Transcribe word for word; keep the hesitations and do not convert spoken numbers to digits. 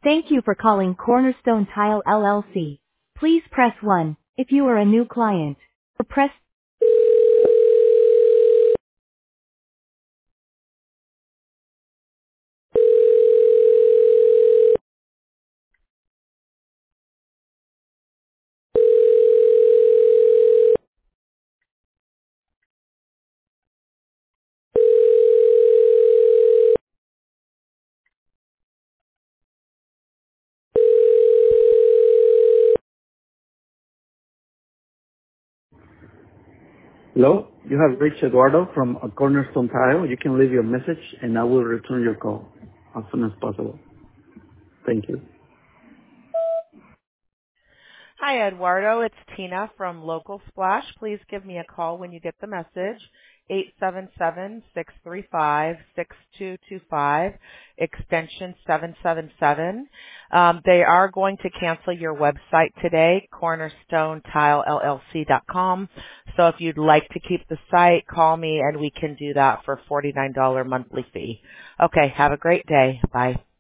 Thank you for calling Cornerstone Tile L L C. Please press one if you are a new client. Or press. Hello, you have reached Eduardo from a Cornerstone Tile. You can leave your message and I will return your call as soon as possible. Thank you. Hi, Eduardo. It's Tina from Local Splash. Please give me a call when you get the message. eight seven seven, six three five, six two two five, extension seven seven seven. Um, they are going to cancel your website today, cornerstone tile L L C dot com. So if you'd like to keep the site, call me and we can do that for forty-nine dollars monthly fee. Okay, have a great day. Bye.